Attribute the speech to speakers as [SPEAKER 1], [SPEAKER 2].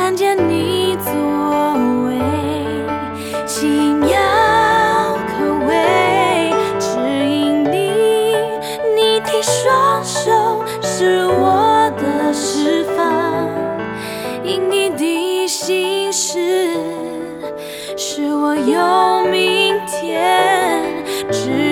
[SPEAKER 1] 看见你作为，奇妙可畏，只因你的双手是我的释放，因你的心事使我有明天。